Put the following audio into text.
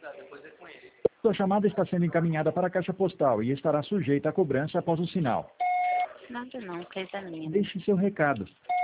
Sua chamada está sendo encaminhada para a caixa postal e estará sujeita à cobrança após o sinal. Nada não, coisa linda. Deixe seu recado.